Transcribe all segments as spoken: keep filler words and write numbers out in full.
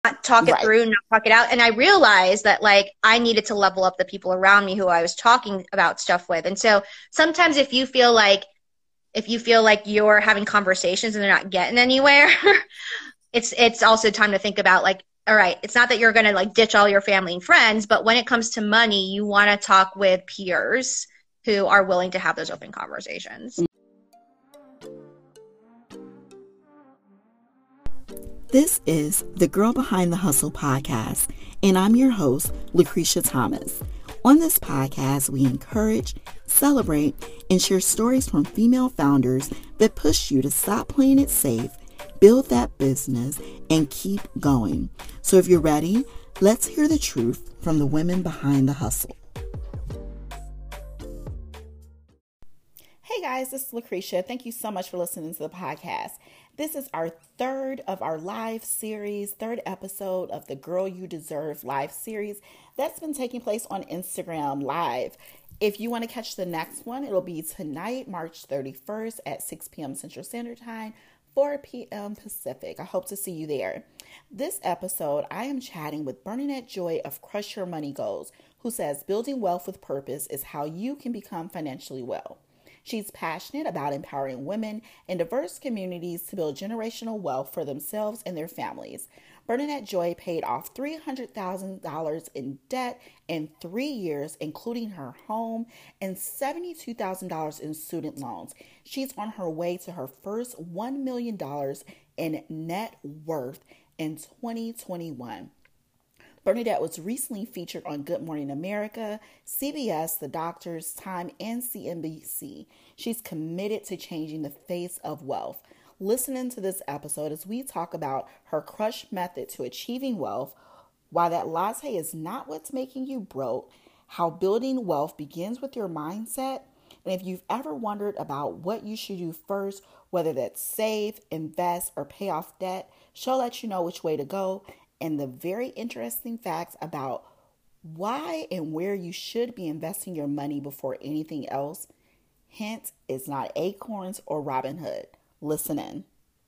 talk it Right. through, not talk it out. And I realized that like I needed to level up the people around me who I was talking about stuff with. And so sometimes if you feel like if you feel like you're having conversations and they're not getting anywhere, it's it's also time to think about like, all right, it's not that you're going to like ditch all your family and friends, but when it comes to money, you want to talk with peers who are willing to have those open conversations. This is the Girl Behind the Hustle podcast, and I'm your host, Lucretia Thomas. On this podcast, we encourage, celebrate, and share stories from female founders that push you to stop playing it safe, build that business, and keep going. So if you're ready, let's hear the truth from the women behind the hustle. Hey guys, this is Lucretia. Thank you so much for listening to the podcast. This is our third of our live series, third episode of the Girl You Deserve live series that's been taking place on Instagram Live. If you want to catch the next one, it'll be tonight, March thirty-first at six p.m. Central Standard Time, four p.m. Pacific. I hope to see you there. This episode, I am chatting with Bernadette Joy of Crush Your Money Goals, who says building wealth with purpose is how you can become financially well. She's passionate about empowering women in diverse communities to build generational wealth for themselves and their families. Bernadette Joy paid off three hundred thousand dollars in debt in three years, including her home, and seventy-two thousand dollars in student loans. She's on her way to her first one million dollars in net worth in twenty twenty-one. Bernadette was recently featured on Good Morning America, C B S, The Doctors, Time, and C N B C. She's committed to changing the face of wealth. Listen into this episode as we talk about her crush method to achieving wealth, why that latte is not what's making you broke, how building wealth begins with your mindset, and if you've ever wondered about what you should do first, whether that's save, invest, or pay off debt, she'll let you know which way to go. And the very interesting facts about why and where you should be investing your money before anything else. Hint, it's not Acorns or Robinhood. Listen in.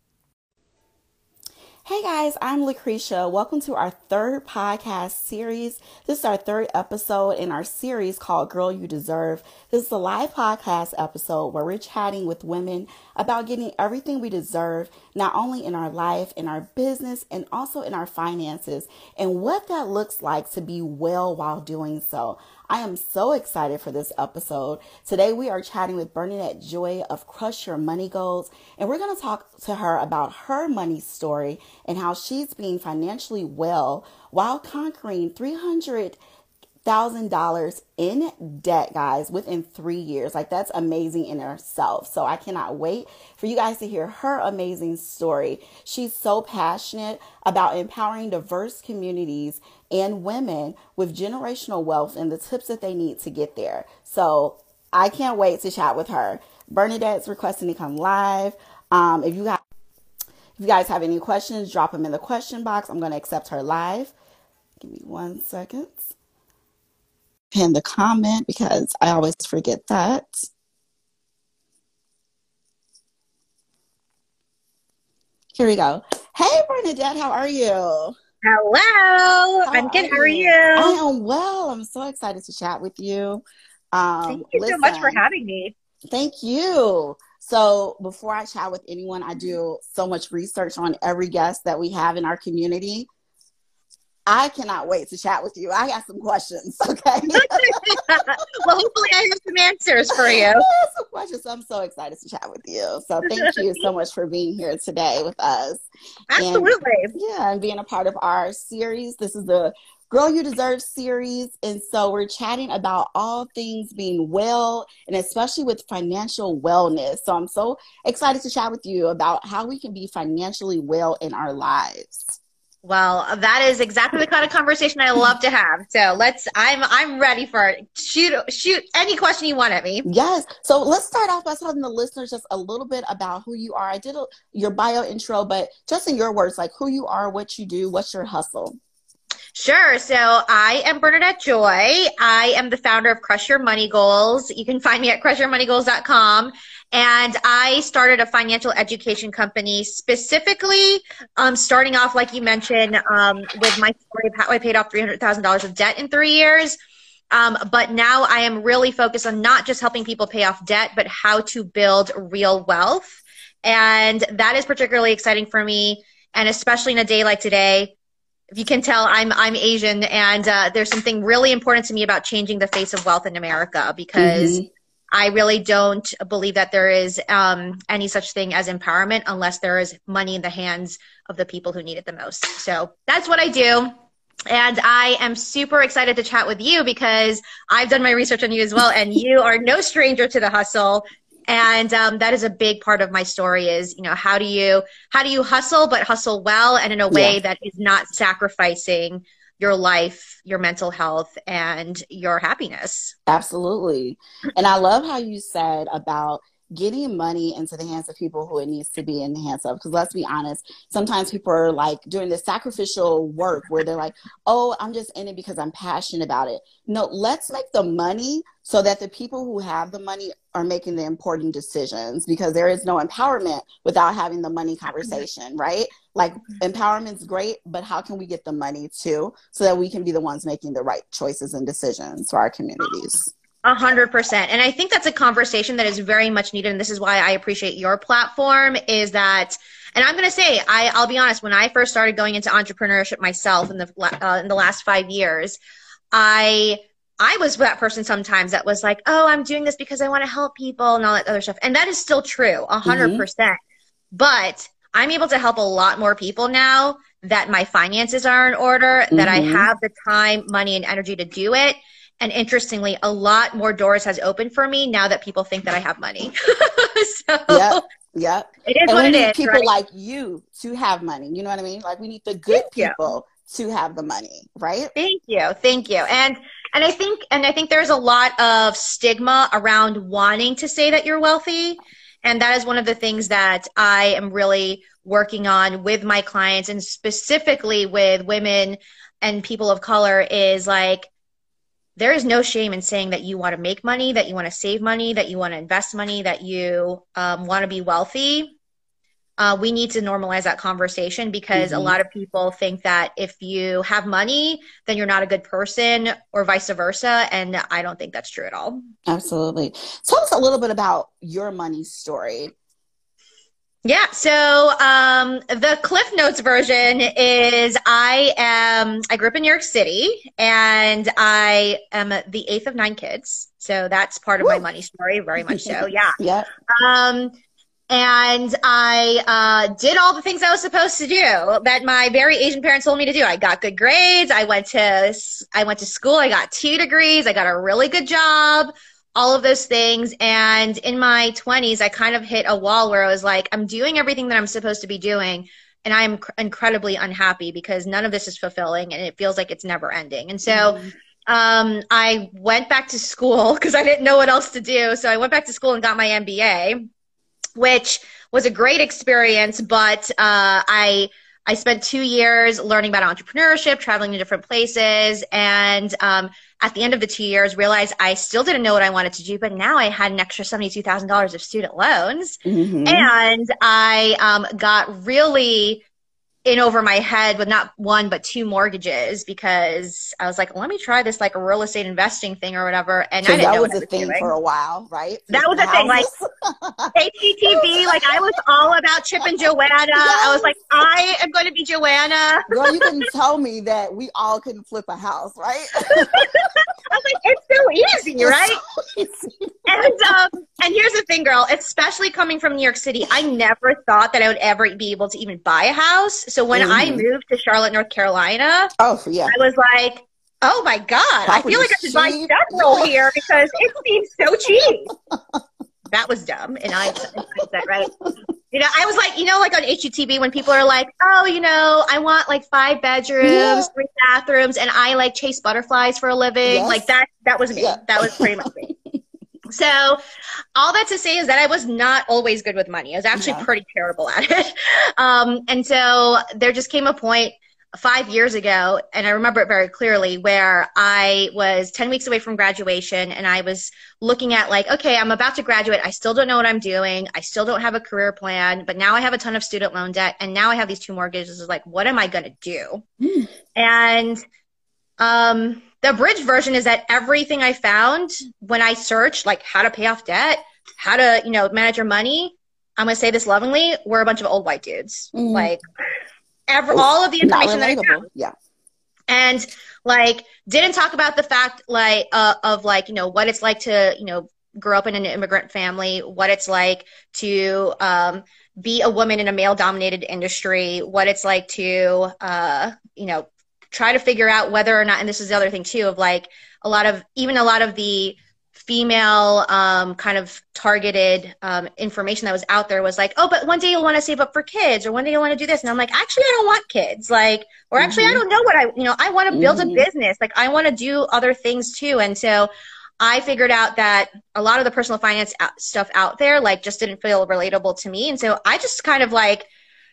Hey guys, I'm Lucretia. Welcome to our third podcast series. This is our third episode in our series called Girl You Deserve. This is a live podcast episode where we're chatting with women about getting everything we deserve, not only in our life, in our business, and also in our finances, and what that looks like to be well while doing so. I am so excited for this episode. Today we are chatting with Bernadette Joy of Crush Your Money Goals, and we're going to talk to her about her money story and how she's being financially well while conquering three hundred thousand dollars in debt, guys, within three years. Like, that's amazing in herself. So I cannot wait for you guys to hear her amazing story. She's so passionate about empowering diverse communities and women with generational wealth and the tips that they need to get there. So I can't wait to chat with her. Bernadette's requesting to come live. Um, if you guys, if you guys have any questions, drop them in the question box. I'm going to accept her live. Give me one second. Pin the comment because I always forget that. Here we go. Hey, Bernadette, how are you? Hello, how I'm good. How are you? I am well. I'm so excited to chat with you. Um, Thank you listen, so much for having me. Thank you. So before I chat with anyone, I do so much research on every guest that we have in our community. I cannot wait to chat with you. I got some questions, okay? Well, hopefully I have some answers for you. Yeah, some questions. So I'm so excited to chat with you. So thank you so much for being here today with us. Absolutely. And, yeah, and being a part of our series. This is the Girl You Deserve series. And so we're chatting about all things being well, and especially with financial wellness. So I'm so excited to chat with you about how we can be financially well in our lives. Well, that is exactly the kind of conversation I love to have. So let's, I'm, I'm ready for it. Shoot, shoot any question you want at me. Yes. So let's start off by telling the listeners just a little bit about who you are. I did a, your bio intro, but just in your words, like who you are, what you do, what's your hustle? Sure. So I am Bernadette Joy. I am the founder of Crush Your Money Goals. You can find me at crush your money goals dot com. And I started a financial education company specifically, um, starting off, like you mentioned, um, with my story of how I paid off three hundred thousand dollars of debt in three years. Um, but now I am really focused on not just helping people pay off debt, but how to build real wealth. And that is particularly exciting for me. And especially in a day like today, if you can tell, I'm I'm Asian, and uh, there's something really important to me about changing the face of wealth in America, because mm-hmm. I really don't believe that there is um, any such thing as empowerment unless there is money in the hands of the people who need it the most. So that's what I do. And I am super excited to chat with you because I've done my research on you as well, and you are no stranger to the hustle. And um, that is a big part of my story is, you know, how do you, how do you hustle, but hustle well and in a way yeah. that is not sacrificing your life, your mental health, and your happiness. Absolutely. And I love how you said about getting money into the hands of people who it needs to be in the hands of. Because let's be honest, sometimes people are like doing this sacrificial work where they're like, oh, I'm just in it because I'm passionate about it. No, let's make the money so that the people who have the money are making the important decisions, because there is no empowerment without having the money conversation, right? Like empowerment's great, but how can we get the money too so that we can be the ones making the right choices and decisions for our communities? A hundred percent. And I think that's a conversation that is very much needed. And this is why I appreciate your platform is that, and I'm going to say, I, I'll be honest, when I first started going into entrepreneurship myself in the, uh, in the last five years, I, I was that person sometimes that was like, oh, I'm doing this because I want to help people and all that other stuff. And that is still true, a hundred percent. But I'm able to help a lot more people now that my finances are in order, mm-hmm. that I have the time, money, and energy to do it. And interestingly, a lot more doors has opened for me now that people think that I have money. So yep, yep. It is and what we it need is. People right? like you to have money. You know what I mean? Like we need the good Thank people you. to have the money, right? Thank you, thank you. And and I think and I think there's a lot of stigma around wanting to say that you're wealthy, and that is one of the things that I am really working on with my clients, and specifically with women and people of color. Is like, there is no shame in saying that you want to make money, that you want to save money, that you want to invest money, that you um, want to be wealthy. Uh, we need to normalize that conversation, because mm-hmm. a lot of people think that if you have money, then you're not a good person, or vice versa. And I don't think that's true at all. Absolutely. Tell us a little bit about your money story. Yeah. So um, the Cliff Notes version is I am, I grew up in New York City, and I am the eighth of nine kids. So that's part of Woo. my money story, very much so. Yeah. Yeah. Um, and I uh, did all the things I was supposed to do that my very Asian parents told me to do. I got good grades. I went to, I went to school. I got two degrees. I got a really good job. All of those things. And in my twenties, I kind of hit a wall where I was like, I'm doing everything that I'm supposed to be doing, and I'm cr- incredibly unhappy because none of this is fulfilling, and it feels like it's never ending. And so mm-hmm. um, I went back to school because I didn't know what else to do. So I went back to school and got my M B A, which was a great experience. But uh, I I spent two years learning about entrepreneurship, traveling to different places, and um, at the end of the two years, realized I still didn't know what I wanted to do, but now I had an extra seventy-two thousand dollars of student loans. Mm-hmm. And I um, got really in over my head with not one, but two mortgages, because I was like, let me try this like a real estate investing thing or whatever. And I didn't that know was what a thing doing. for a while, right? That was a thing. Like H G T V, like I was all about Chip and Joanna. Yes. I was like, I am going to be Joanna. Girl, you couldn't tell me that we all couldn't flip a house, right? I was like, it's so easy, right? So easy. And um, and here's the thing, girl, especially coming from New York City, I never thought that I would ever be able to even buy a house. So when mm-hmm. I moved to Charlotte, North Carolina, oh yeah, I was like, oh my God, Property I feel like I should buy several here because it seems so cheap. That was dumb. And I said, right? You know, I was like, you know, like on H G T V when people are like, oh, you know, I want like five bedrooms, yeah. three bathrooms, and I like chase butterflies for a living. Yes. Like that, that was me. Yeah. That was pretty much me. So all that to say is that I was not always good with money. I was actually yeah. pretty terrible at it. Um, and so there just came a point five years ago, and I remember it very clearly, where I was ten weeks away from graduation and I was looking at like, okay, I'm about to graduate. I still don't know what I'm doing. I still don't have a career plan, but now I have a ton of student loan debt and now I have these two mortgages. It's like, what am I going to do? Mm. And um, the abridged version is that everything I found when I searched like how to pay off debt, how to, you know, manage your money, I'm going to say this lovingly, we're a bunch of old white dudes. Mm. Like, Every, all of the information that I found. Yeah. And like, didn't talk about the fact like, uh, of like, you know, what it's like to, you know, grow up in an immigrant family, what it's like to, um, be a woman in a male dominated industry, what it's like to, uh, you know, try to figure out whether or not, and this is the other thing too, of like a lot of, even a lot of the female um, kind of targeted um, information that was out there was like, oh, but one day you'll want to save up for kids, or one day you'll want to do this. And I'm like, actually, I don't want kids. Like, or actually, mm-hmm. I don't know what I, you know, I want to build mm-hmm. a business. Like, I want to do other things too. And so I figured out that a lot of the personal finance stuff out there, like, just didn't feel relatable to me. And so I just kind of like,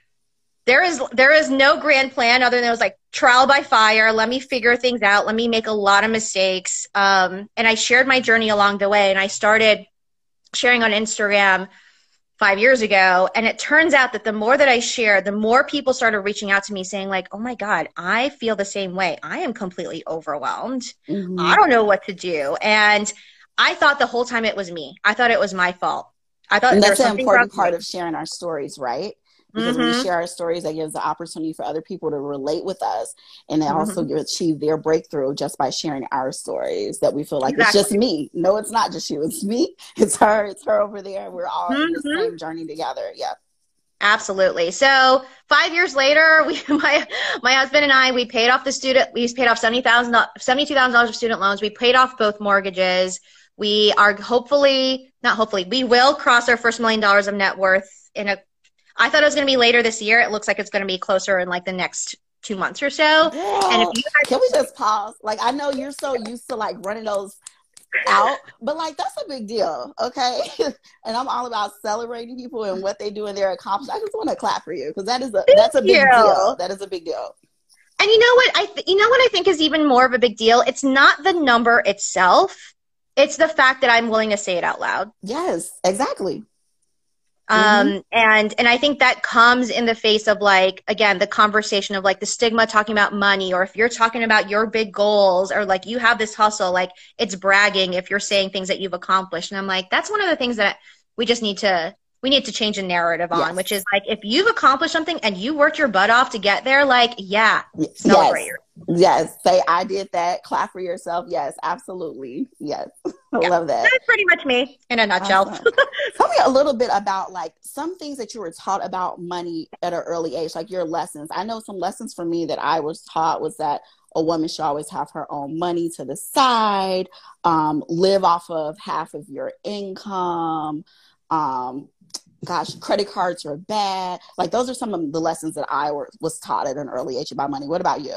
There is there is no grand plan other than it was like trial by fire. Let me figure things out. Let me make a lot of mistakes. Um, and I shared my journey along the way. And I started sharing on Instagram five years ago. And it turns out that the more that I shared, the more people started reaching out to me saying like, oh my God, I feel the same way. I am completely overwhelmed. Mm-hmm. I don't know what to do. And I thought the whole time it was me. I thought it was my fault. I thought and there that's was an something important wrong part of sharing our stories, right? Because mm-hmm. when we share our stories, that gives the opportunity for other people to relate with us. And they mm-hmm. also achieve their breakthrough just by sharing our stories, that we feel like exactly. it's just me. No, it's not just you. It's me. It's her. It's her over there. We're all mm-hmm. in the same journey together. Yeah. Absolutely. So five years later, we, my, my husband and I, we paid off the student, we paid off seventy thousand dollars, seventy-two thousand dollars of student loans. We paid off both mortgages. We are hopefully, not hopefully, we will cross our first million dollars of net worth in a I thought it was going to be later this year. It looks like it's going to be closer in like the next two months or so. Girl, and if you guys- can we just pause? Like, I know you're so used to like running those out, but like, that's a big deal. Okay. And I'm all about celebrating people and what they do in their accomplishments. I just want to clap for you because that is a, Thank that's a big you. deal. That is a big deal. And you know what I, th- you know what I think is even more of a big deal? It's not the number itself. It's the fact that I'm willing to say it out loud. Yes, exactly. Um, mm-hmm. and, and I think that comes in the face of like, again, the conversation of like the stigma talking about money, or if you're talking about your big goals, or like you have this hustle, like it's bragging if you're saying things that you've accomplished. And I'm like, that's one of the things that we just need to, we need to change the narrative on, yes. which is like, if you've accomplished something and you worked your butt off to get there, like, yeah, celebrate yes. Yes. Say, I did that. Clap for yourself. Yes, absolutely. Yes. I yeah. love that. That's pretty much me in a nutshell. Awesome. Tell me a little bit about like some things that you were taught about money at an early age, like your lessons. I know some lessons for me that I was taught was that a woman should always have her own money to the side, um, live off of half of your income. Um, gosh, credit cards are bad. Like those are some of the lessons that I were, was taught at an early age about money. What about you?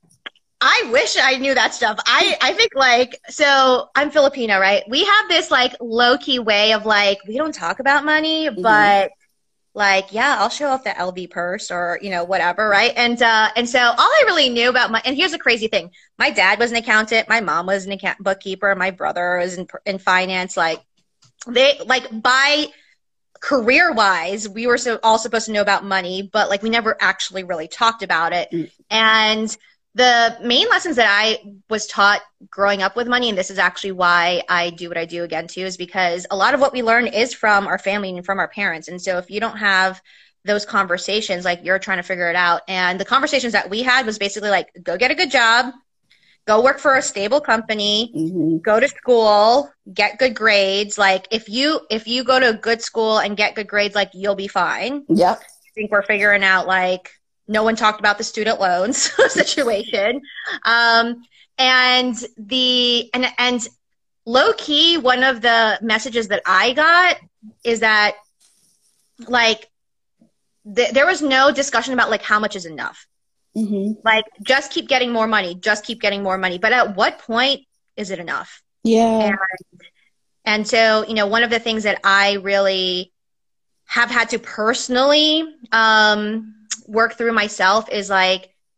I wish I knew that stuff. I, I think like, so I'm Filipino, right? We have this like low key way of like, we don't talk about money, mm-hmm. but like, yeah, I'll show off the L V purse or, you know, whatever. Right. And, uh, and so all I really knew about my, and here's the crazy thing. My dad was an accountant. My mom was an account bookkeeper. My brother was in, in finance. Like they, like by career wise, we were so all supposed to know about money, but like we never actually really talked about it. Mm. And the main lessons that I was taught growing up with money, and this is actually why I do what I do again too, is because a lot of what we learn is from our family and from our parents. And so if you don't have those conversations, like you're trying to figure it out. And the conversations that we had was basically like, go get a good job, go work for a stable company, mm-hmm. go to school, get good grades. Like if you, if you go to a good school and get good grades, like you'll be fine. Yep. I think we're figuring out like, no one talked about the student loans situation. Um, and the, and, and low key, one of the messages that I got is that like, th- there was no discussion about like how much is enough. Mm-hmm. Like just keep getting more money, just keep getting more money. But at what point is it enough? Yeah. And, and so, you know, one of the things that I really have had to personally, um, work through myself is like,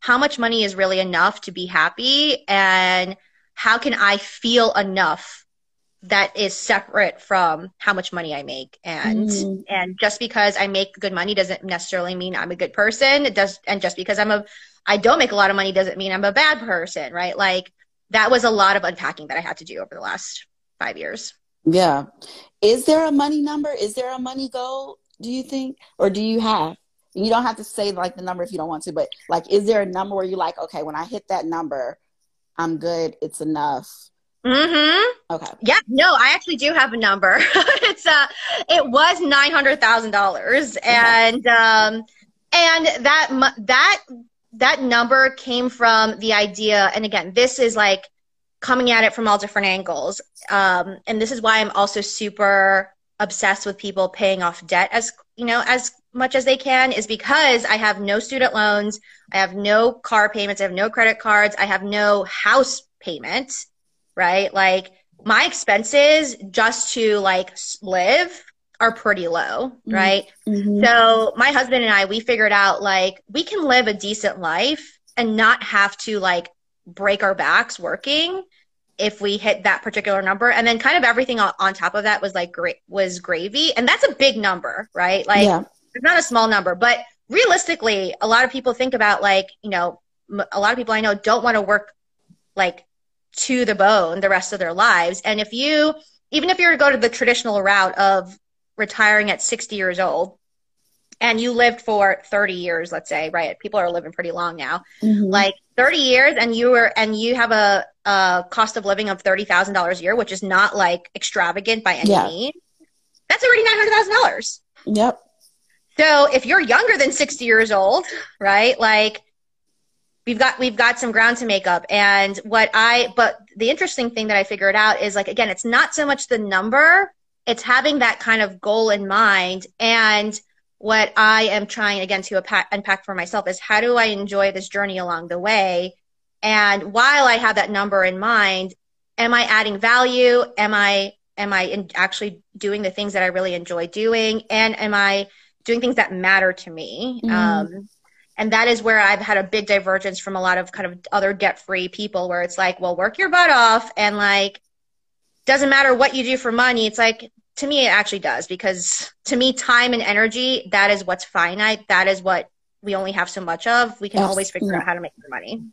how much money is really enough to be happy, and how can I feel enough that is separate from how much money I make. And mm. and just because I make good money doesn't necessarily mean I'm a good person. It does, and just because I'm a I don't make a lot of money doesn't mean I'm a bad person, right? Like that was a lot of unpacking that I had to do over the last five years. Yeah. Is there a money number? Is there a money goal, do you think? Or do you have? You don't have to say like the number if you don't want to, but like, is there a number where you're like, okay, when I hit that number, I'm good. It's enough. Mm-hmm. Okay. Yeah. No, I actually do have a number. it's uh, it was nine hundred thousand dollars, and um, and that that that number came from the idea. And again, this is like coming at it from all different angles. Um, and this is why I'm also super obsessed with people paying off debt as you know as much as they can, is because I have no student loans, I have no car payments, I have no credit cards, I have no house payment. Right? Like my expenses just to like live are pretty low. Right. Mm-hmm. So my husband and I, we figured out like we can live a decent life and not have to like break our backs working if we hit that particular number. And then kind of everything on, on top of that was like great, was gravy. And that's a big number, right? Like yeah. It's not a small number, but realistically, a lot of people think about like, you know, a lot of people I know don't want to work like to the bone the rest of their lives. And if you, even if you were to go to the traditional route of retiring at sixty years old and you lived for thirty years, let's say, right? People are living pretty long now, mm-hmm. like thirty years, and you were, and you have a, a cost of living of thirty thousand dollars a year, which is not like extravagant by any yeah. means. That's already nine hundred thousand dollars. Yep. So if you're younger than sixty years old, right? Like, We've got, we've got some ground to make up. And what I, but the interesting thing that I figured out is like, again, it's not so much the number, it's having that kind of goal in mind. And what I am trying again to unpack, unpack for myself is how do I enjoy this journey along the way? And while I have that number in mind, am I adding value? Am I, am I in actually doing the things that I really enjoy doing? And am I doing things that matter to me? Mm. Um, And that is where I've had a big divergence from a lot of kind of other debt-free people where it's like, well, work your butt off and like, doesn't matter what you do for money. It's like, to me, it actually does, because to me, time and energy, that is what's finite. That is what we only have so much of. We can yes. always figure yeah. out how to make more money.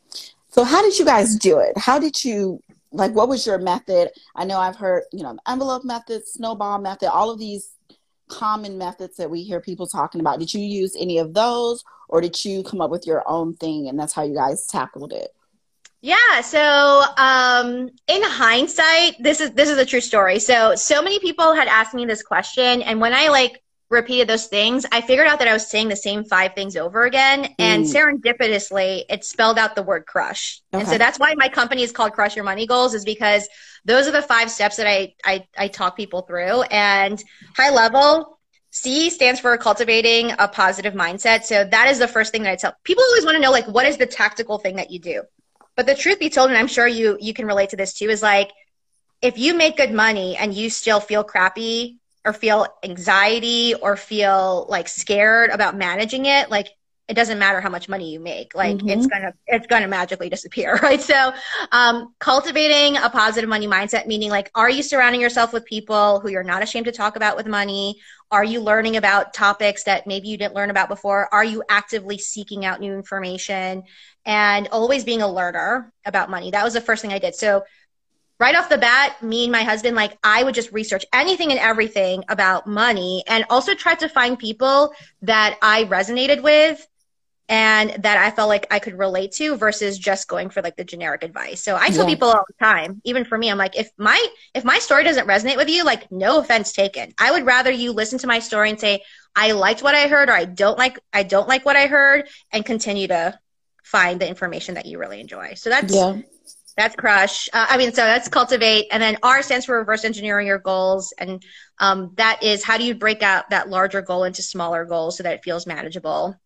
So how did you guys do it? How did you, like, what was your method? I know I've heard, you know, envelope method, snowball method, all of these common methods that we hear people talking about. Did you use any of those, or did you come up with your own thing and that's how you guys tackled it? Yeah. So, um, in hindsight, this is, this is a true story. So, so many people had asked me this question, and when I like repeated those things, I figured out that I was saying the same five things over again. Mm. And serendipitously, it spelled out the word crush. Okay. And so that's why my company is called Crush Your Money Goals, is because those are the five steps that I, I, I talk people through. And high level, C stands for cultivating a positive mindset. So that is the first thing that I tell people. Always want to know, like, what is the tactical thing that you do? But the truth be told, and I'm sure you, you can relate to this too, is like, if you make good money and you still feel crappy or feel anxiety or feel like scared about managing it, like, it doesn't matter how much money you make. Like mm-hmm. it's gonna, it's gonna magically disappear, right? So, um, cultivating a positive money mindset, meaning like, are you surrounding yourself with people who you're not ashamed to talk about with money? Are you learning about topics that maybe you didn't learn about before? Are you actively seeking out new information? And always being a learner about money. That was the first thing I did. So right off the bat, me and my husband, like, I would just research anything and everything about money, and also try to find people that I resonated with and that I felt like I could relate to, versus just going for like the generic advice. So I tell yeah. people all the time, even for me, I'm like, if my, if my story doesn't resonate with you, like, no offense taken. I would rather you listen to my story and say, I liked what I heard, or I don't like, I don't like what I heard, and continue to find the information that you really enjoy. So that's, yeah. that's crush. Uh, I mean, so that's cultivate. And then R stands for reverse engineering your goals. And um, that is, how do you break out that larger goal into smaller goals so that it feels manageable?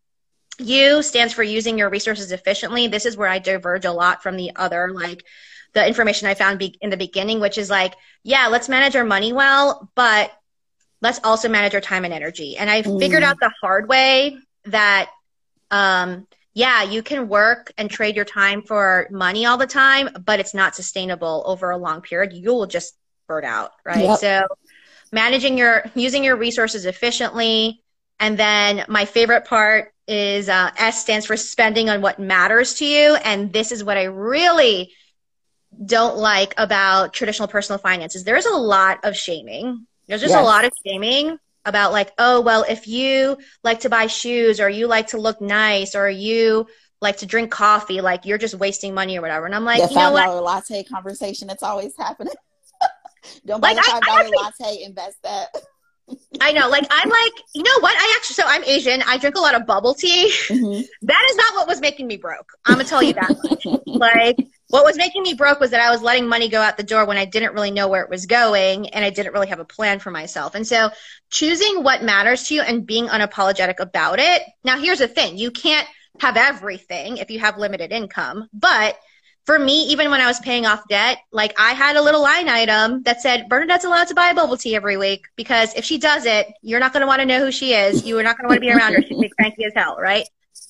U stands for using your resources efficiently. This is where I diverge a lot from the other, like the information I found be- in the beginning, which is like, yeah, let's manage our money well, but let's also manage our time and energy. And I mm. figured out the hard way that um, yeah, you can work and trade your time for money all the time, but it's not sustainable over a long period. You will just burn out, right? Yep. So managing your, using your resources efficiently. And then my favorite part is uh, S stands for spending on what matters to you. And this is what I really don't like about traditional personal finances. There's a lot of shaming. There's just Yes. a lot of shaming about like, oh, well, if you like to buy shoes or you like to look nice or you like to drink coffee, like you're just wasting money or whatever. And I'm like, The you know five dollar what? latte conversation, it's always happening. Don't buy Like the I, five I dollar actually, latte, invest that. I know, like I'm like, you know what? I actually, so I'm Asian. I drink a lot of bubble tea. Mm-hmm. That is not what was making me broke. I'm gonna tell you that much. Like what was making me broke was that I was letting money go out the door when I didn't really know where it was going and I didn't really have a plan for myself. And so choosing what matters to you and being unapologetic about it. Now here's the thing. You can't have everything if you have limited income. But for me, even when I was paying off debt, like I had a little line item that said Bernadette's allowed to buy a bubble tea every week because if she does it, you're not going to want to know who she is. You are not going to want to be around her. She's cranky as hell, right?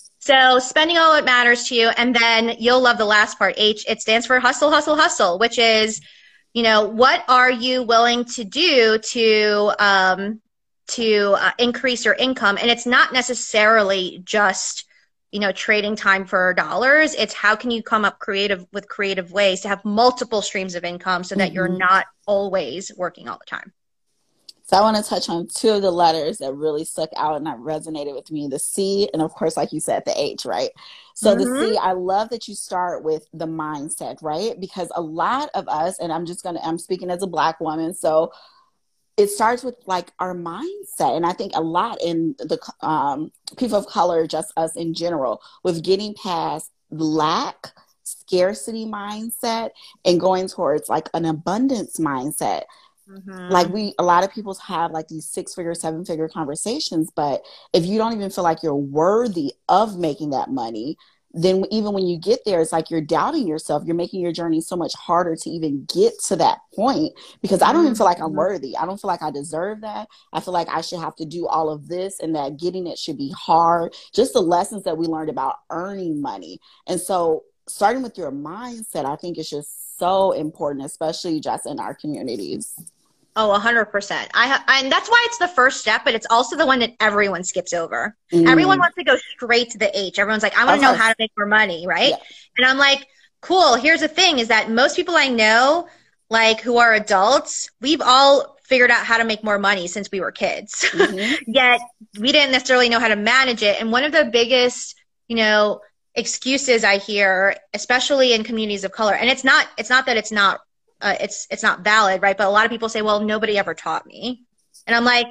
So spending all that matters to you. And then you'll love the last part, H. It stands for hustle, hustle, hustle, which is, you know, what are you willing to do to, um, to uh, increase your income? And it's not necessarily just, you know, trading time for dollars. It's how can you come up creative with creative ways to have multiple streams of income so that Mm-hmm. you're not always working all the time. So I want to touch on two of the letters that really stuck out and that resonated with me, the C, and of course, like you said, the H, right? So Mm-hmm. the C, I love that you start with the mindset, right? Because a lot of us, and I'm just going to, I'm speaking as a Black woman, so it starts with like our mindset. And I think a lot in the um, people of color, just us in general, with getting past lack, scarcity mindset, and going towards like an abundance mindset. Mm-hmm. Like we, a lot of people have like these six figure, seven figure conversations, but if you don't even feel like you're worthy of making that money, then even when you get there, it's like you're doubting yourself. You're making your journey so much harder to even get to that point because I don't even feel like I'm worthy. I don't feel like I deserve that. I feel like I should have to do all of this and that getting it should be hard. Just the lessons that we learned about earning money. And so starting with your mindset, I think is just so important, especially just in our communities. Oh, a hundred percent. I ha- and that's why it's the first step, but it's also the one that everyone skips over. Mm. Everyone wants to go straight to the H. Everyone's like, I want to know how to make more money, right? Yeah. And I'm like, cool. Here's the thing is that most people I know, like who are adults, we've all figured out how to make more money since we were kids. Mm-hmm. Yet we didn't necessarily know how to manage it. And one of the biggest, you know, excuses I hear, especially in communities of color, and it's not, it's not that it's not Uh, it's it's not valid, right? But a lot of people say, well, nobody ever taught me. And I'm like,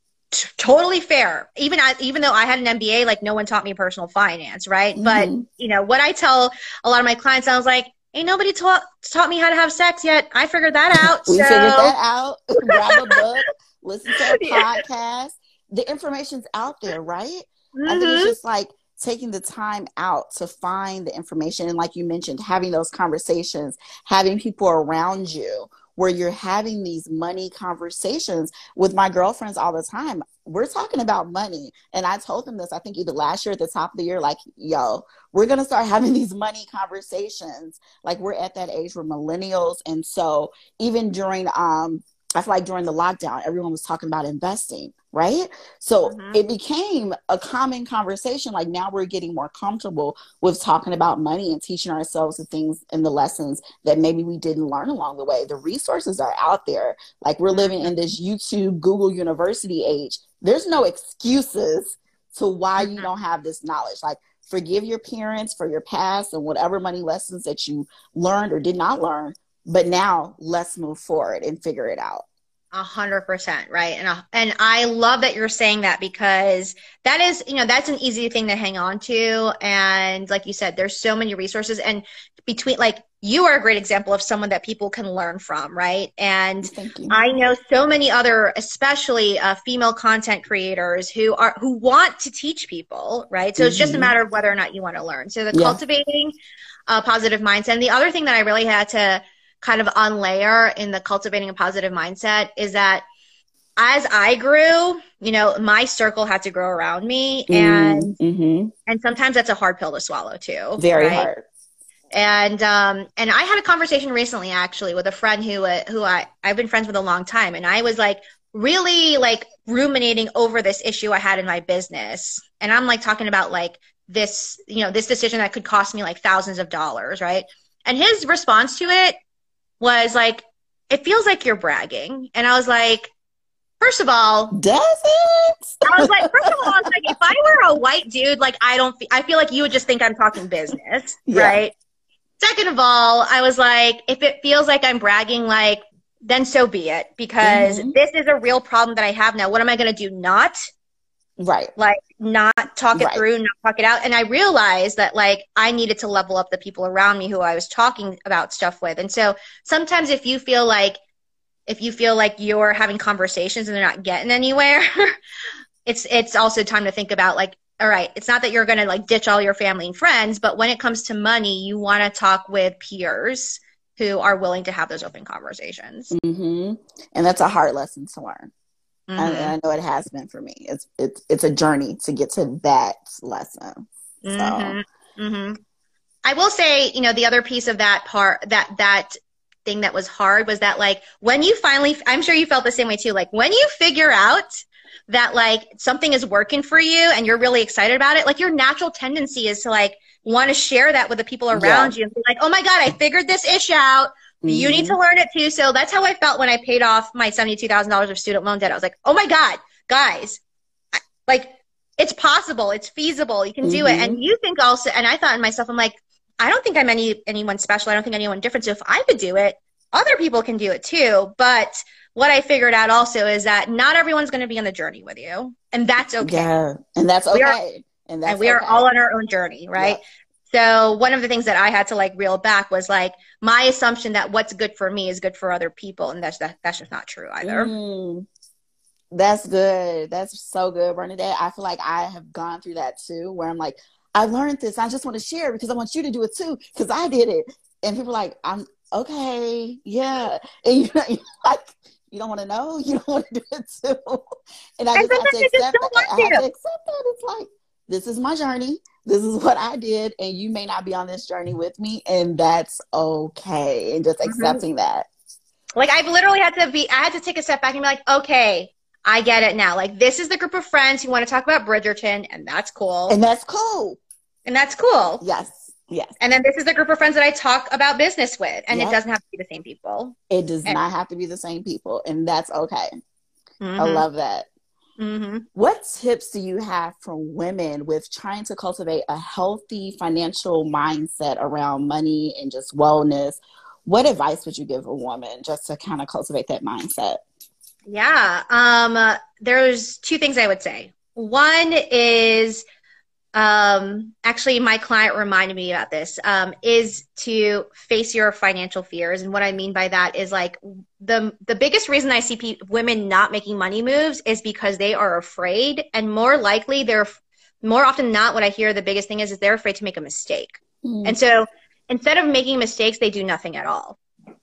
totally fair. Even I, even though I had an M B A, like no one taught me personal finance, right? Mm-hmm. But, you know, what I tell a lot of my clients, I was like, ain't nobody taught taught me how to have sex yet. I figured that out. we so. figured that out. Grab a book, listen to a podcast. The information's out there, right? Mm-hmm. I think it's just like taking the time out to find the information. And like you mentioned, having those conversations, having people around you where you're having these money conversations. With my girlfriends all the time, we're talking about money. And I told them this, I think either last year at the top of the year, like, yo, we're going to start having these money conversations. Like we're at that age, we're millennials. And so even during, um, I feel like during the lockdown, everyone was talking about investing, right? So mm-hmm. it became a common conversation. Like now we're getting more comfortable with talking about money and teaching ourselves the things and the lessons that maybe we didn't learn along the way. The resources are out there. Like we're living in this YouTube, Google University age. There's no excuses to why you don't have this knowledge. Like forgive your parents for your past and whatever money lessons that you learned or did not learn. But now let's move forward and figure it out. A hundred percent. Right. And, uh, and I love that you're saying that because that is, you know, that's an easy thing to hang on to. And like you said, there's so many resources and between like, you are a great example of someone that people can learn from. Right. And I know so many other, especially uh, female content creators who are, who want to teach people. Right. So mm-hmm. it's just a matter of whether or not you want to learn. So the yeah. cultivating a positive mindset. And the other thing that I really had to kind of unlayer in the cultivating a positive mindset is that as I grew, you know, my circle had to grow around me, and Mm-hmm. and sometimes that's a hard pill to swallow too, Very right? hard. And um and I had a conversation recently actually with a friend who uh, who I I've been friends with a long time, and I was like really like ruminating over this issue I had in my business. And I'm like talking about like this, you know, this decision that could cost me like thousands of dollars, right? And his response to it was like, it feels like you're bragging. And I was like, first of all, Does it? I was like, first of all, I was like, if I were a white dude, like I don't, fe- I feel like you would just think I'm talking business, Yeah. right? Second of all, I was like, if it feels like I'm bragging, like, then so be it, because Mm-hmm. this is a real problem that I have now. What am I going to do? Not Right. like not talk it Right. through, not talk it out. And I realized that like I needed to level up the people around me who I was talking about stuff with. And so sometimes if you feel like if you feel like you're having conversations and they're not getting anywhere, it's it's also time to think about like, all right, it's not that you're going to like ditch all your family and friends, but when it comes to money, you want to talk with peers who are willing to have those open conversations. Mm-hmm. And that's a hard lesson to learn. Mm-hmm. And, and I know it has been for me. It's it's it's a journey to get to that lesson. So Mm-hmm. Mm-hmm. I will say, you know, the other piece of that part, that that thing that was hard was that like when you finally, I'm sure you felt the same way too, like when you figure out that like something is working for you and you're really excited about it, like your natural tendency is to like want to share that with the people around yeah. you and be like, oh my God, I figured this ish out. You need to Mm-hmm. learn it too. So that's how I felt when I paid off my seventy-two thousand dollars of student loan debt. I was like, oh my God, guys, I- like it's possible. It's feasible. You can do it. Mm-hmm. And you think also, and I thought in myself, I'm like, I don't think I'm any anyone special. I don't think anyone different. So if I could do it, other people can do it too. But what I figured out also is that not everyone's going to be on the journey with you, and that's okay. Yeah. And that's We are, okay. And that's and we are okay. all on our own journey, right? Yeah. So one of the things that I had to like reel back was like my assumption that what's good for me is good for other people, and that's that, that's just not true either. Mm. That's good. That's so good, Bernadette. I feel like I have gone through that too, where I'm like, I learned this. I just want to share because I want you to do it too, because I did it. And people are like, I'm okay, yeah. And you know, you're like, you don't want to know, you don't want to do it too. And I And just have sometimes to you just accept don't that. I want have to to. accept that. It's like, this is my journey. This is what I did, and you may not be on this journey with me, and that's okay. And just Mhm. accepting that. Like I've literally had to be, I had to take a step back and be like, okay, I get it now. Like this is the group of friends who want to talk about Bridgerton, and that's cool. And that's cool. And that's cool. Yes. Yes. And then this is the group of friends that I talk about business with, and Yep. it doesn't have to be the same people. It does And- not have to be the same people, and that's okay. Mhm. I love that. Mm-hmm. What tips do you have for women with trying to cultivate a healthy financial mindset around money and just wellness? What advice would you give a woman just to kind of cultivate that mindset? Yeah. Um, uh, there's two things I would say. One is, um, actually my client reminded me about this, um, is to face your financial fears. And what I mean by that is like the, the biggest reason I see pe- women not making money moves is because they are afraid, and more likely they're more often than not, what I hear the biggest thing is, is they're afraid to make a mistake. Mm. And so instead of making mistakes, they do nothing at all.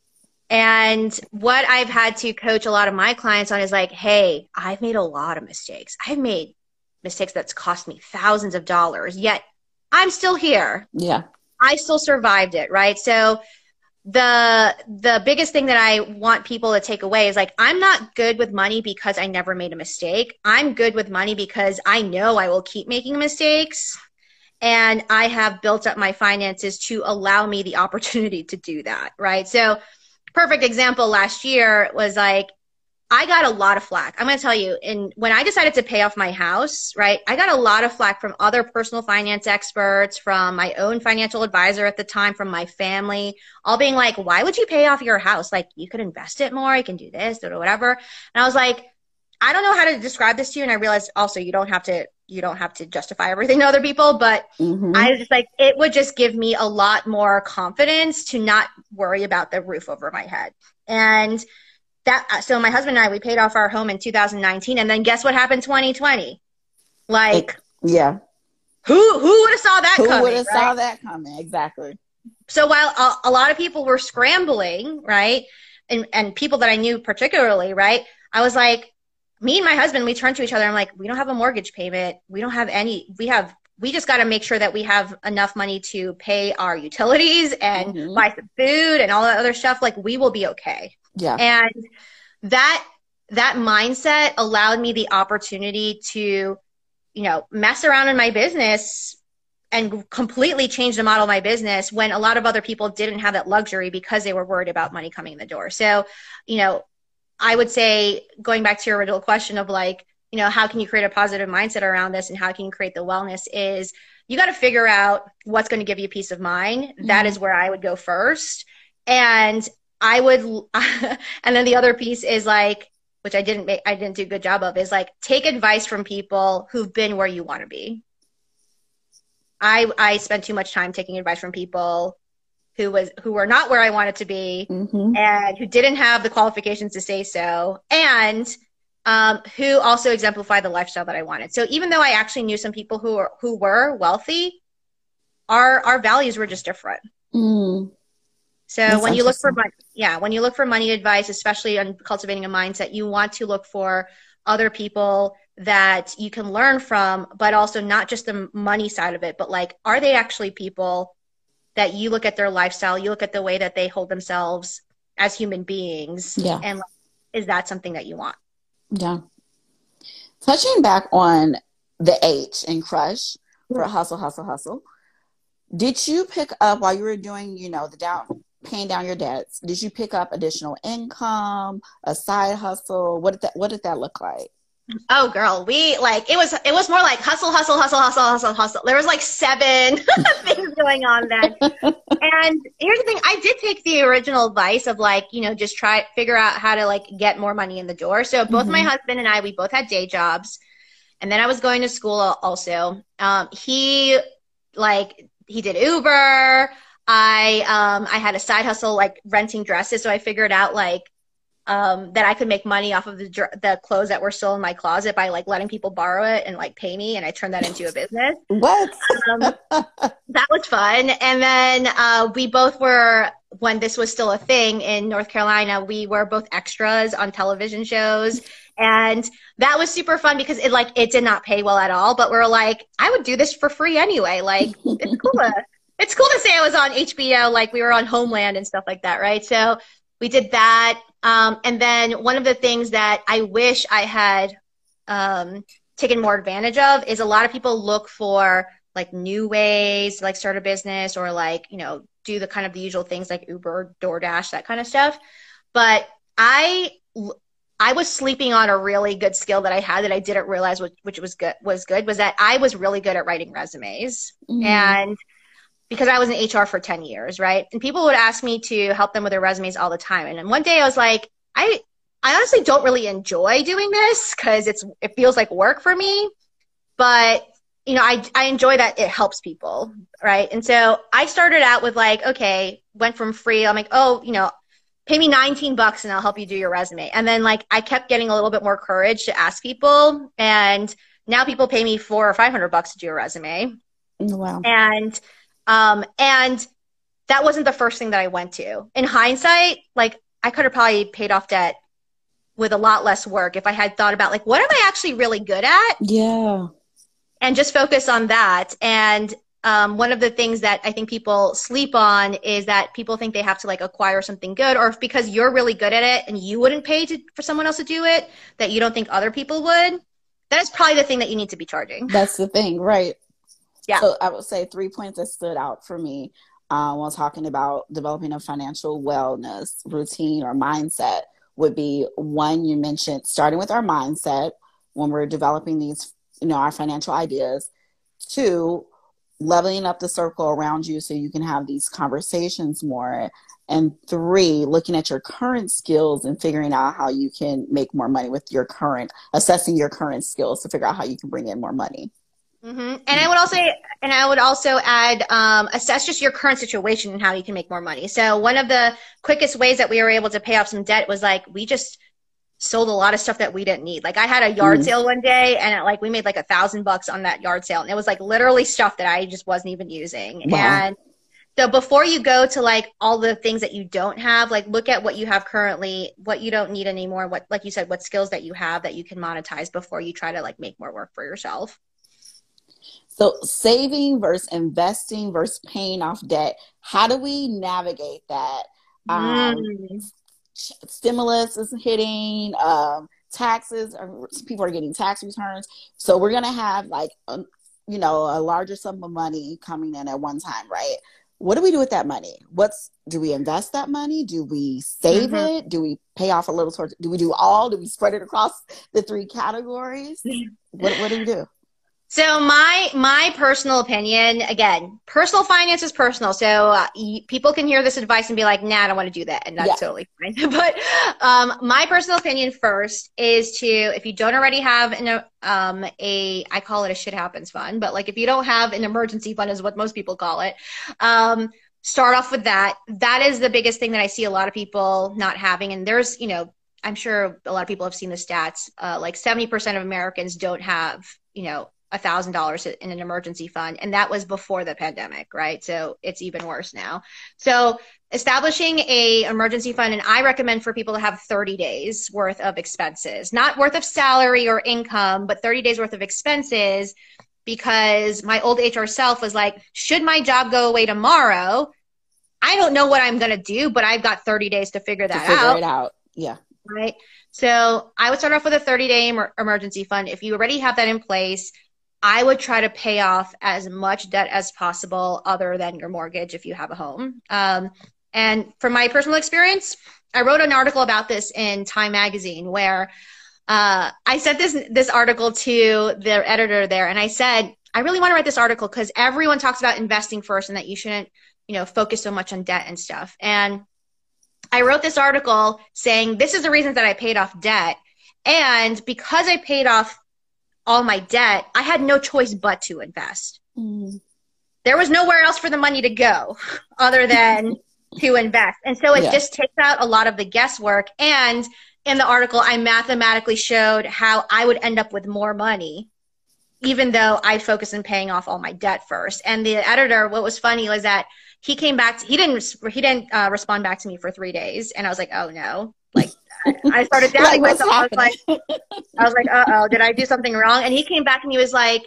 And what I've had to coach a lot of my clients on is like, hey, I've made a lot of mistakes. I've made mistakes that's cost me thousands of dollars, yet I'm still here. Yeah. I still survived it, right? So the the biggest thing that I want people to take away is like, I'm not good with money because I never made a mistake. I'm good with money because I know I will keep making mistakes, and I have built up my finances to allow me the opportunity to do that, right? So perfect example last year was like, I got a lot of flack. I'm going to tell you, and when I decided to pay off my house, right, I got a lot of flack from other personal finance experts, from my own financial advisor at the time, from my family, all being like, why would you pay off your house? Like, you could invest it more. You can do this or whatever. And I was like, I don't know how to describe this to you. And I realized also you don't have to, you don't have to justify everything to other people, but Mm-hmm. I was just like, it would just give me a lot more confidence to not worry about the roof over my head. And that, so my husband and I, we paid off our home in two thousand nineteen, and then guess what happened twenty twenty? Like, yeah. who who would have saw that Who coming? would have right? saw that coming? Exactly. So while a, a lot of people were scrambling, right, and and people that I knew particularly, right, I was like, me and my husband, we turn to each other. I'm like, we don't have a mortgage payment. We don't have any, we have, we just got to make sure that we have enough money to pay our utilities and Mm-hmm. buy some food and all that other stuff. Like, we will be okay. Yeah. And that, that mindset allowed me the opportunity to, you know, mess around in my business and completely change the model of my business when a lot of other people didn't have that luxury because they were worried about money coming in the door. So, you know, I would say, going back to your original question of like, you know, how can you create a positive mindset around this and how can you create the wellness, is you got to figure out what's going to give you peace of mind. Mm-hmm. That is where I would go first. And I would, and then the other piece is like, which I didn't make, I didn't do a good job of, is like, take advice from people who've been where you want to be. I, I spent too much time taking advice from people who was who were not where I wanted to be, mm-hmm. and who didn't have the qualifications to say so, and um, who also exemplify the lifestyle that I wanted. So even though I actually knew some people who were who were wealthy, our our values were just different. Mm. So That's when you look for money, yeah, when you look for money advice, especially on cultivating a mindset, you want to look for other people that you can learn from, but also not just the money side of it, but like, are they actually people that you look at their lifestyle, you look at the way that they hold themselves as human beings, yeah. and like, is that something that you want? Yeah. Touching back on the H in Crush for Hustle, Hustle, Hustle, did you pick up, while you were doing, you know, the down, paying down your debts, did you pick up additional income, a side hustle? What did that, what did that look like? Oh, girl, we like, it was, it was more like hustle, hustle, hustle, hustle, hustle, hustle. There was like seven things going on then. And here's the thing, I did take the original advice of like, you know, just try, figure out how to like get more money in the door. So both mm-hmm. my husband and I, we both had day jobs. And then I was going to school also. Um, he like, he did Uber. I, um, I had a side hustle, like renting dresses. So I figured out like, Um, that I could make money off of the the clothes that were still in my closet by like letting people borrow it and like pay me, and I turned that into a business. What? Um, that was fun. And then uh, we both were, when this was still a thing in North Carolina, we were both extras on television shows, and that was super fun because it like it did not pay well at all, but we we're like, I would do this for free anyway. Like it's cool. To, it's cool to say I was on H B O, like we were on Homeland and stuff like that, right? So we did that. Um, and then one of the things that I wish I had um, taken more advantage of is a lot of people look for like new ways to like start a business or like, you know, do the kind of the usual things like Uber, DoorDash, that kind of stuff. But I, I was sleeping on a really good skill that I had that I didn't realize, which, which was good, was good, was that I was really good at writing resumes. Mm-hmm. And because I was in H R for ten years, right? And people would ask me to help them with their resumes all the time. And then one day I was like, I I honestly don't really enjoy doing this because it's it feels like work for me. But, you know, I, I enjoy that it helps people, right? And so I started out with like, okay, went from free. I'm like, oh, you know, pay me nineteen bucks and I'll help you do your resume. And then like I kept getting a little bit more courage to ask people. And now people pay me four or five hundred bucks to do a resume. Wow. And Um, and that wasn't the first thing that I went to. In hindsight, like I could have probably paid off debt with a lot less work if I had thought about like, what am I actually really good at? Yeah. And just focus on that. And um, one of the things that I think people sleep on is that people think they have to like acquire something good, or if because you're really good at it and you wouldn't pay to, for someone else to do it, that you don't think other people would. That is probably the thing that you need to be charging. That's the thing, right? Yeah. So I would say three points that stood out for me uh, while talking about developing a financial wellness routine or mindset would be, one, you mentioned starting with our mindset when we're developing these, you know, our financial ideas. Two, leveling up the circle around you so you can have these conversations more. And three, looking at your current skills and figuring out how you can make more money with your current, assessing your current skills to figure out how you can bring in more money. Mm-hmm. And I would also, and I would also add, um, assess just your current situation and how you can make more money. So one of the quickest ways that we were able to pay off some debt was like, we just sold a lot of stuff that we didn't need. Like I had a yard mm. sale one day and it, like we made like a thousand bucks on that yard sale. And it was like literally stuff that I just wasn't even using. Wow. And So before you go to like all the things that you don't have, like look at what you have currently, what you don't need anymore, what, like you said, what skills that you have that you can monetize before you try to like make more work for yourself. So saving versus investing versus paying off debt. How do we navigate that? Um, Mm. Stimulus is hitting, um, taxes, or people are getting tax returns. So we're going to have like, a, you know, a larger sum of money coming in at one time, right? What do we do with that money? What's, do we invest that money? Do we save Mm-hmm. it? Do we pay off a little towards, do we do all? Do we spread it across the three categories? What, what do we do? So my my personal opinion, again, personal finance is personal. So uh, y- people can hear this advice and be like, "Nah, I don't want to do that," and that's Yeah. totally fine. But um, my personal opinion first is to, if you don't already have an um a, I call it a shit happens fund, but like if you don't have an emergency fund, is what most people call it. Um, start off with that. That is the biggest thing that I see a lot of people not having, and there's, you know, I'm sure a lot of people have seen the stats. Uh, like seventy percent of Americans don't have, you know, a thousand dollars in an emergency fund. And that was before the pandemic, right? So it's even worse now. So establishing a emergency fund, and I recommend for people to have thirty days worth of expenses, not worth of salary or income, but thirty days worth of expenses, because my old H R self was like, should my job go away tomorrow, I don't know what I'm going to do, but I've got thirty days to figure that to figure out. it out. Yeah. Right. So I would start off with a thirty day emer- emergency fund. If you already have that in place, I would try to pay off as much debt as possible other than your mortgage if you have a home. Um, and from my personal experience, I wrote an article about this in Time Magazine where uh, I sent this this article to the editor there, and I said, I really want to write this article because everyone talks about investing first and that you shouldn't, you know, focus so much on debt and stuff. And I wrote this article saying this is the reasons that I paid off debt. And because I paid off all my debt, I had no choice but to invest. Mm. There was nowhere else for the money to go other than to invest. And so it Yeah. just takes out a lot of the guesswork. And in the article, I mathematically showed how I would end up with more money, even though I focused on paying off all my debt first. And the editor, what was funny was that he came back, to, he didn't, he didn't uh, respond back to me for three days. And I was like, oh no. Like, I started doubting Like, myself. I was like, I was like, uh-oh, did I do something wrong? And he came back and he was like,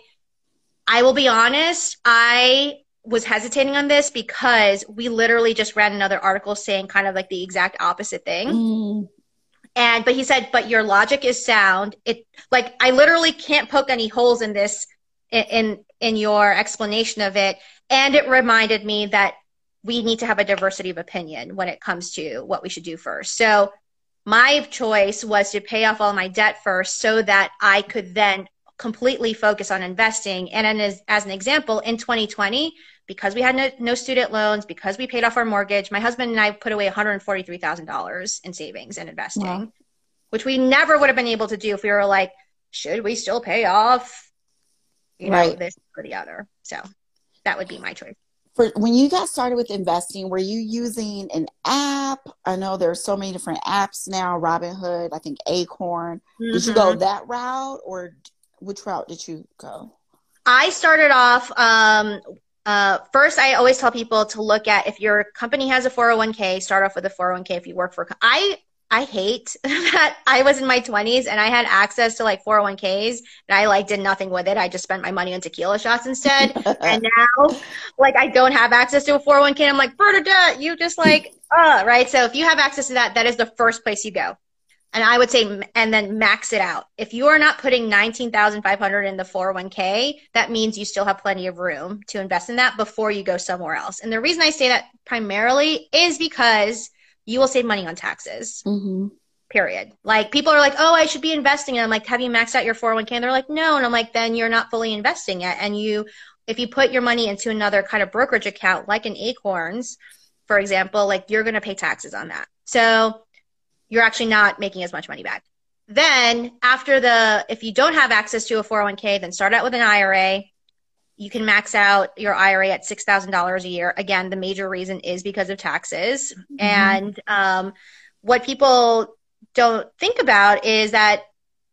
I will be honest, I was hesitating on this because we literally just read another article saying kind of like the exact opposite thing. Mm. And, but he said, but your logic is sound. It, like, I literally can't poke any holes in this, in, in, in your explanation of it. And it reminded me that we need to have a diversity of opinion when it comes to what we should do first. So my choice was to pay off all my debt first so that I could then completely focus on investing. And as, as an example, in twenty twenty, because we had no, no student loans, because we paid off our mortgage, my husband and I put away one hundred forty-three thousand dollars in savings and investing, wow. which we never would have been able to do if we were like, should we still pay off, you know, right. this or the other. So that would be my choice. For when you got started with investing, were you using an app? I know there's so many different apps now, Robinhood, I think Acorn. Mm-hmm. Did you go that route, or which route did you go? I started off, um, uh, first, I always tell people to look at, if your company has a four oh one k, start off with a four oh one k if you work for, I I hate that I was in my twenties and I had access to like four oh one k's and I like did nothing with it. I just spent my money on tequila shots instead. And now like I don't have access to a four oh one k. I'm like, Bernadette, you just like, uh, right. So if you have access to that, that is the first place you go. And I would say, and then max it out. If you are not putting nineteen thousand five hundred in the four oh one k, that means you still have plenty of room to invest in that before you go somewhere else. And the reason I say that primarily is because you will save money on taxes, mm-hmm. period. Like people are like, oh, I should be investing. And I'm like, have you maxed out your four oh one k? And they're like, no. And I'm like, then you're not fully investing yet. And you, if you put your money into another kind of brokerage account, like an Acorns, for example, like you're going to pay taxes on that. So you're actually not making as much money back. Then after the, if you don't have access to a four oh one k, then start out with an I R A. You can max out your I R A at six thousand dollars a year. Again, the major reason is because of taxes. Mm-hmm. And um, what people don't think about is that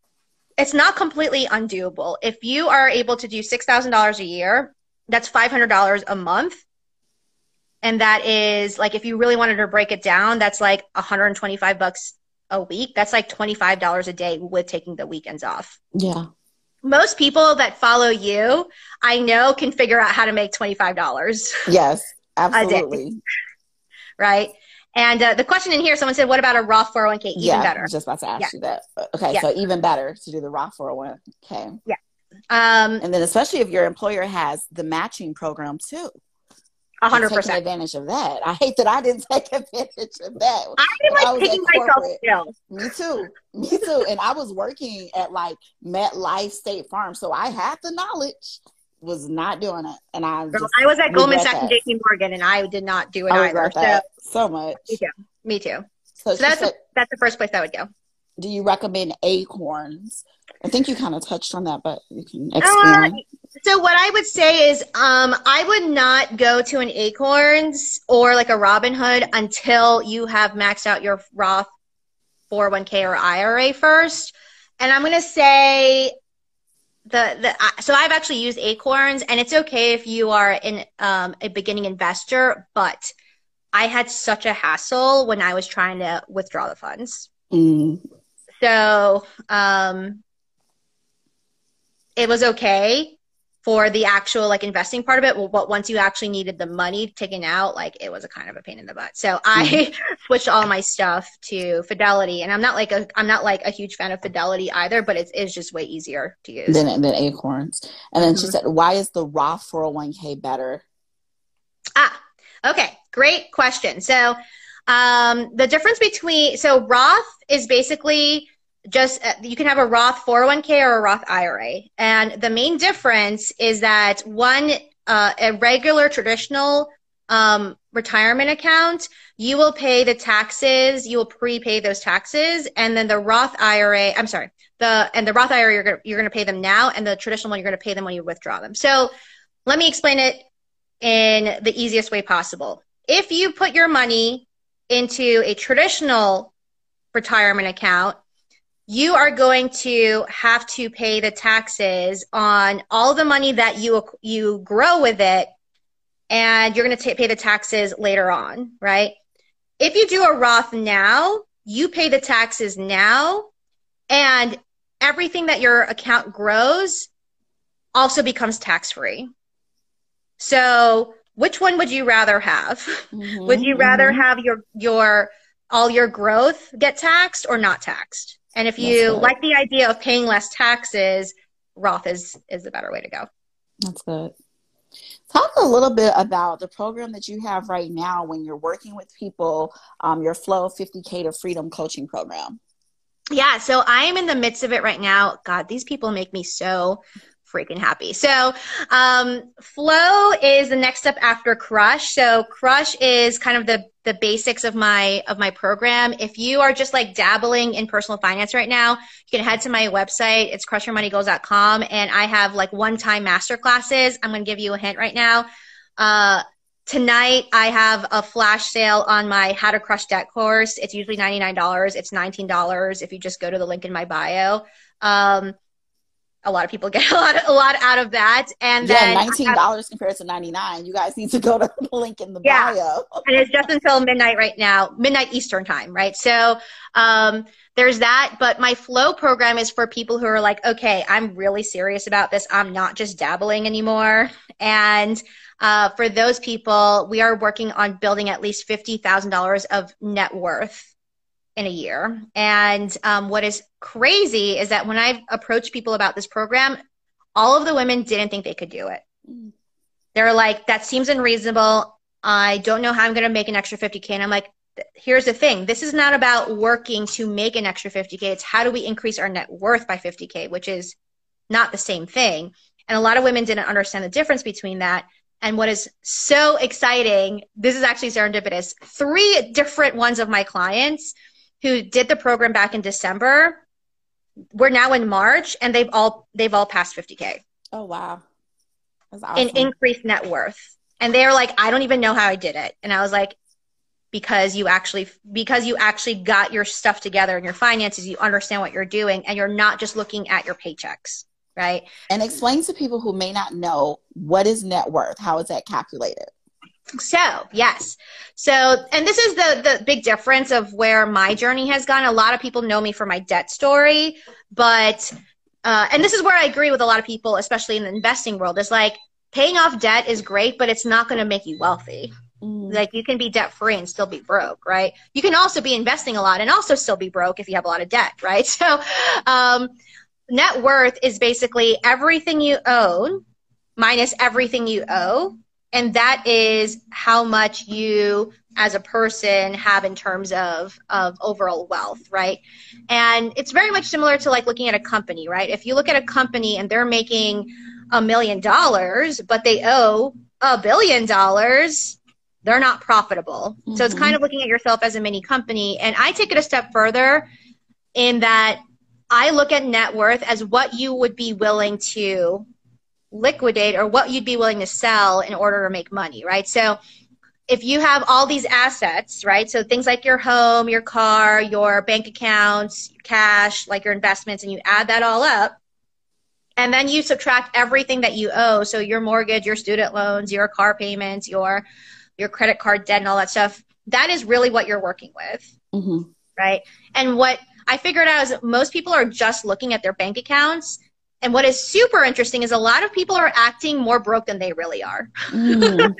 it's not completely undoable. If you are able to do six thousand dollars a year, that's five hundred dollars a month. And that is like, if you really wanted to break it down, that's like one hundred twenty-five bucks a week. That's like twenty-five dollars a day with taking the weekends off. Yeah. Most people that follow you, I know, can figure out how to make twenty-five dollars. Yes, absolutely. A day, right? And uh, the question in here, someone said, what about a Roth four oh one k? Even yeah, better. I was just about to ask yeah. you that. Okay, yeah. So even better to do the Roth four oh one k. Yeah. Um, and then especially if your employer has the matching program too. A hundred percent. Taking advantage of that. I hate that I didn't take advantage of that. I didn't like I taking myself still. Me too. Me too. And I was working at like MetLife State Farm, so I had the knowledge. Was not doing it, and I. Girl, just I was at Goldman Sachs that. and J P Morgan, and I did not do it I either. That so, so much. Me too. Me too. So, so that's said, a, that's the first place I would go. Do you recommend Acorns? I think you kind of touched on that, but you can expand. Uh, so what I would say is, um, I would not go to an Acorns or like a Robinhood until you have maxed out your Roth four oh one k or I R A first. And I'm going to say the, the, so I've actually used Acorns, and it's okay if you are in, um, a beginning investor, but I had such a hassle when I was trying to withdraw the funds. Mm. So, um, it was okay for the actual like investing part of it. Well, but once you actually needed the money taken out, like it was a kind of a pain in the butt. So mm-hmm. I switched all my stuff to Fidelity, and I'm not like a, I'm not like a huge fan of Fidelity either, but it's, it's just way easier to use than, than Acorns. And then mm-hmm. she said, why is the Roth four oh one k better? Ah, okay. Great question. So, um, the difference between, so Roth is basically just, uh, you can have a Roth four oh one k or a Roth I R A. And the main difference is that one, uh, a regular traditional, um, retirement account, you will pay the taxes, you will prepay those taxes. And then the Roth I R A, I'm sorry, the, and the Roth I R A, you're going to, you're going to pay them now. And the traditional one, you're going to pay them when you withdraw them. So let me explain it in the easiest way possible. If you put your money into a traditional retirement account, you are going to have to pay the taxes on all the money that you you grow with it, and you're going to pay the taxes later on, right? If you do a Roth now, you pay the taxes now, and everything that your account grows also becomes tax-free. So which one would you rather have? Mm-hmm, would you rather mm-hmm. have your your all your growth get taxed or not taxed? And if you like the idea of paying less taxes, Roth is, is the better way to go. That's good. Talk a little bit about the program that you have right now when you're working with people, um, your Flow fifty K to Freedom coaching program. Yeah, so I am in the midst of it right now. God, these people make me so freaking happy. So um, Flow is the next step after Crush. So Crush is kind of the the basics of my of my program. If you are just like dabbling in personal finance right now, you can head to my website. It's crush your money goals dot com, and I have like one-time master classes. I'm going to give you a hint right now. Uh, tonight I have a flash sale on my How to Crush Debt course. It's usually ninety-nine dollars. It's nineteen dollars if you just go to the link in my bio. Um, A lot of people get a lot, a lot out of that. And yeah, then nineteen dollars have, compared to ninety-nine. You guys need to go to the link in the yeah, bio. And it's just until midnight right now, midnight Eastern time, right? So um, there's that. But my Flow program is for people who are like, okay, I'm really serious about this. I'm not just dabbling anymore. And uh, for those people, we are working on building at least fifty thousand dollars of net worth in a year. And um, what is crazy is that when I've approached people about this program, all of the women didn't think they could do it. Mm. They're like, that seems unreasonable. I don't know how I'm going to make an extra fifty K. And I'm like, here's the thing. This is not about working to make an extra fifty K. It's how do we increase our net worth by fifty K, which is not the same thing. And a lot of women didn't understand the difference between that. And what is so exciting, this is actually serendipitous. Three different ones of my clients who did the program back in December, we're now in March, and they've all they've all passed fifty K. Oh wow, that's awesome. In increased net worth, and they're like, I don't even know how I did it. And I was like, because you actually because you actually got your stuff together and your finances, you understand what you're doing, and you're not just looking at your paychecks, right? And explain to people who may not know, what is net worth? How is that calculated? So, yes. So, and this is the the big difference of where my journey has gone. A lot of people know me for my debt story, but, uh, and this is where I agree with a lot of people, especially in the investing world, is like paying off debt is great, but it's not going to make you wealthy. Mm. Like you can be debt free and still be broke, right? You can also be investing a lot and also still be broke if you have a lot of debt, right? So, um, net worth is basically everything you own minus everything you owe. And that is how much you as a person have in terms of, of overall wealth, right? And it's very much similar to like looking at a company, right? If you look at a company and they're making a million dollars, but they owe a billion dollars, they're not profitable. Mm-hmm. So it's kind of looking at yourself as a mini company. And I take it a step further in that I look at net worth as what you would be willing to liquidate or what you'd be willing to sell in order to make money, right? So if you have all these assets, right? So things like your home, your car, your bank accounts, cash, like your investments, and you add that all up, and then you subtract everything that you owe. So your mortgage, your student loans, your car payments, your, your credit card debt and all that stuff, that is really what you're working with, mm-hmm. right? And what I figured out is most people are just looking at their bank accounts. And what is super interesting is a lot of people are acting more broke than they really are. Mm.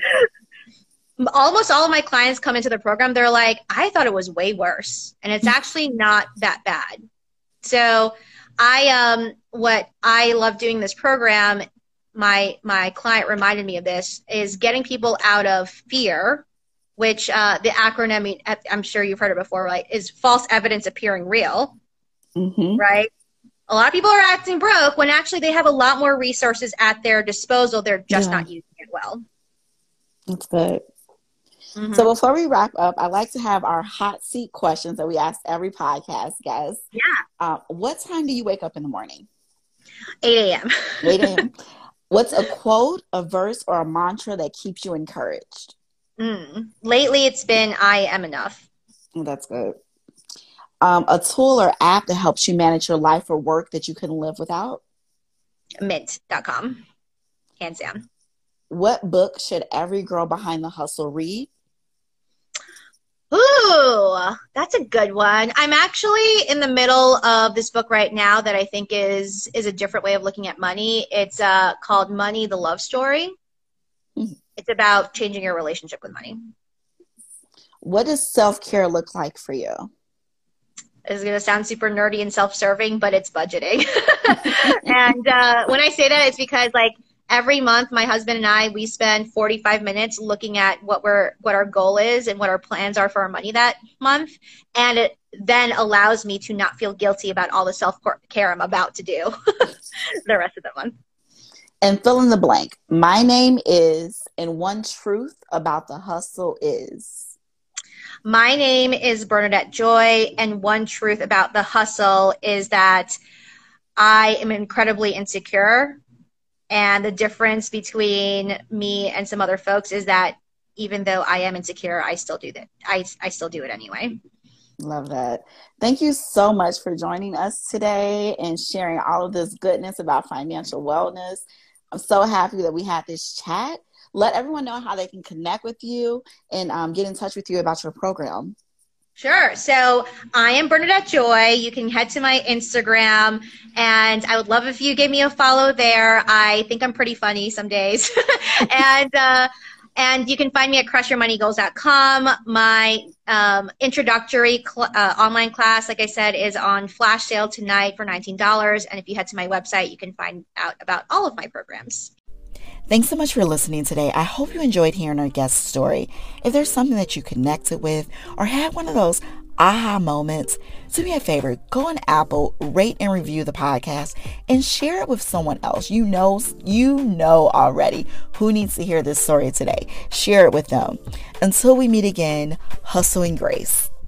Almost all of my clients come into the program, they're like, I thought it was way worse. And it's actually not that bad. So I, um, what I love doing this program, my, my client reminded me of this, is getting people out of fear, which uh, the acronym, I'm sure you've heard it before, right, is false evidence appearing real, mm-hmm. right? A lot of people are acting broke when actually they have a lot more resources at their disposal. They're just yeah. not using it well. That's good. Mm-hmm. So before we wrap up, I like to have our hot seat questions that we ask every podcast guest. Yeah. Uh, what time do you wake up in the morning? eight a.m. eight a.m. What's a quote, a verse, or a mantra that keeps you encouraged? Mm. Lately, it's been, I am enough. Oh, that's good. Um, a tool or app that helps you manage your life or work that you couldn't live without? mint dot com. Hands down. What book should every girl behind the hustle read? Ooh, that's a good one. I'm actually in the middle of this book right now that I think is is a different way of looking at money. It's uh, called Money, the Love Story. Mm-hmm. It's about changing your relationship with money. What does self-care look like for you? It's going to sound super nerdy and self-serving, but it's budgeting. And uh, when I say that, it's because like every month, my husband and I, we spend forty-five minutes looking at what we're, what our goal is and what our plans are for our money that month. And it then allows me to not feel guilty about all the self-care I'm about to do the rest of the month. And fill in the blank. My name is, and one truth about the hustle is. My name is Bernadette Joy, and one truth about the hustle is that I am incredibly insecure. And the difference between me and some other folks is that even though I am insecure, I still do that. I, I still do it anyway. Love that. Thank you so much for joining us today and sharing all of this goodness about financial wellness. I'm so happy that we had this chat. Let everyone know how they can connect with you and um, get in touch with you about your program. Sure. So I am Bernadette Joy. You can head to my Instagram, and I would love if you gave me a follow there. I think I'm pretty funny some days. and uh, and you can find me at crush your money goals dot com. My um, introductory cl- uh, online class, like I said, is on flash sale tonight for nineteen dollars. And if you head to my website, you can find out about all of my programs. Thanks so much for listening today. I hope you enjoyed hearing our guest story. If there's something that you connected with or had one of those aha moments, do me a favor, go on Apple, rate and review the podcast, and share it with someone else. You know, you know already who needs to hear this story today. Share it with them. Until we meet again, hustle and grace.